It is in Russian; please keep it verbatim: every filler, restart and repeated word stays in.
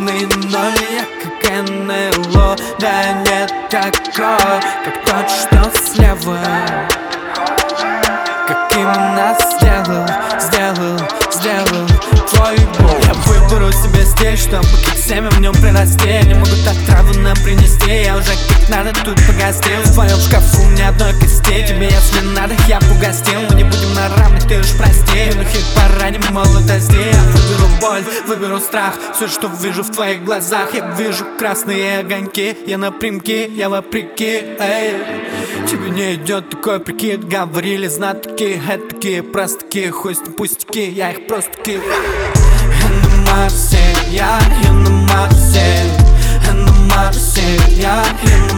Черный ноль, я как эн эл о. Да нет такой, как тот, что слева. Как именно сделал, сделал, сделал твой бог. Я выберу себе стиль, чтобы как семя в нем прирасти. Не могут отраву нам принести, я уже как надо тут погостил. В твоем шкафу ни одной кости, тебе если надо, я погостил. Мы не будем на равных, ты уж прости. На хит-параде молодости я выберу боль, выберу страх. Все, что вижу в твоих глазах, я вижу красные огоньки. Я напрямки, я вопреки, эй. Тебе не идет такой прикид, говорили знатоки. Это такие простаки, хуй с ним пустяки, я их просто таки. Я на Марсе, я, я на Марсе. Я на Марсе, я, я